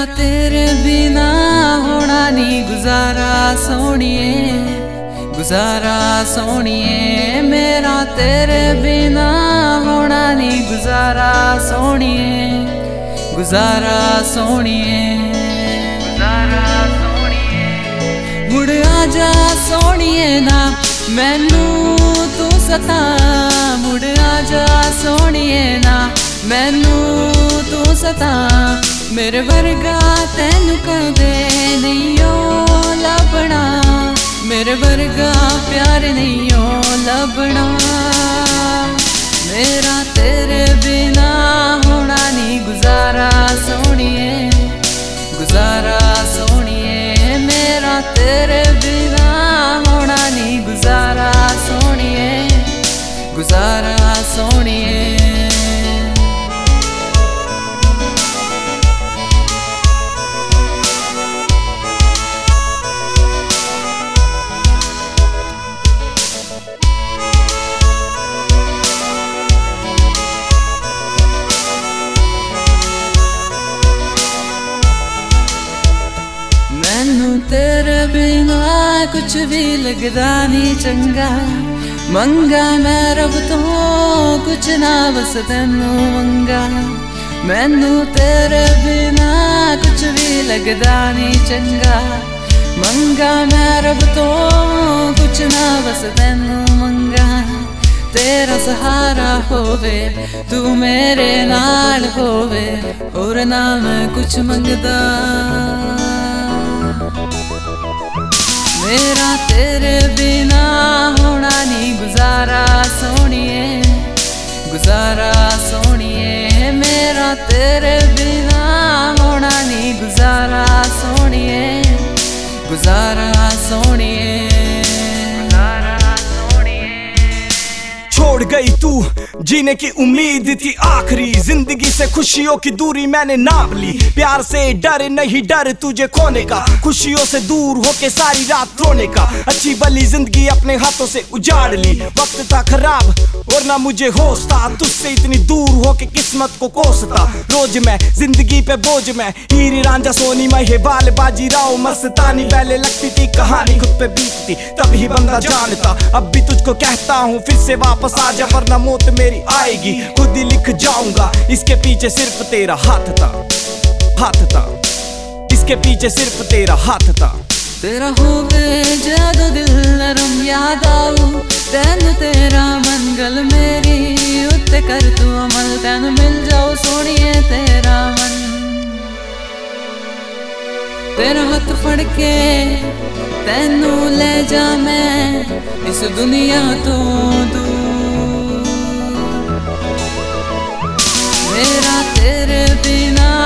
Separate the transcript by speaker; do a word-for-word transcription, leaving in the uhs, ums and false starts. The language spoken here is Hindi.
Speaker 1: तेरे बिना होना नहीं गुजारा सोनिए, गुजारा सोनिए। मेरा तेरे बिना होना नहीं गुजारा सोनिए, गुजारा सोनिए, गुजारा सोनिए। मुड़ आजा सोनिए ना मैनू तू सता, मुड़ आजा सोनिए ना मैनू तू सता। मेरे वर्गा तैनू कदे नहीं ओ लभना, मेरे वर्गा प्यार नहीं ओ लभना। मेरा तेरे बिना होना नहीं गुजारा सोनिए, गुजारा सोनिए। मेरा तेरे बिना होना नहीं गुजारा सोनिए, गुजारा सोनिए। मैनू तेरे बिना कुछ भी लगदा नहीं चंगा, मंगा मैं रब तो कुछ ना बस तैनू मंगा। मैनू तेरे बिना कुछ भी लगदा नहीं चंगा, मंगा मैं रब तो कुछ ना बस तैनू मंगा। तेरा सहारा होवे तू मेरे नाल होवे, और ना मैं कुछ मंगदा। मेरा तेरे बिना होना नहीं गुजारा सोनिए, गुजारा सोनिए। मेरा तेरे बिना होना नहीं गुजारा सोनिए, गुजारा सोनिए, गुजारा सोनिए।
Speaker 2: छोड़ गई तू जीने की उम्मीद थी आखिरी, जिंदगी से खुशियों की दूरी मैंने नाप ली। प्यार से डर नहीं डर तुझे खोने का, खुशियों से दूर होके सारी रात रोने का। अच्छी भली जिंदगी अपने हाथों से उजाड़ ली, वक्त था खराब और ना मुझे होश था। तुझसे इतनी दूर होके किस्मत को कोसता, रोज मैं जिंदगी पे बोझ मैं। हीर रांझा सोनी महिबाल बाजी राव मस्तानी, पहले लगती थी कहानी खुद पे बीतती तभी बंदा जानता। अब भी तुझको कहता हूँ फिर से वापस आजा, वरना मौत मेरी आएगी खुद ही लिख जाऊंगा। इसके पीछे सिर्फ तेरा हाथ था, हाथ था, इसके पीछे सिर्फ तेरा हाथ था।
Speaker 1: तेरा होवे जदों दिल नरम याद आऊ, तैनू तेरा मंगल मेरी उत्ते कर तू अमल। तैनू मिल जाओ सोनिए तेरा मन, तेरा हाथ फड़ के तैनू ले जा मैं इस दुनिया तो दूर। मेरा तेरे बिना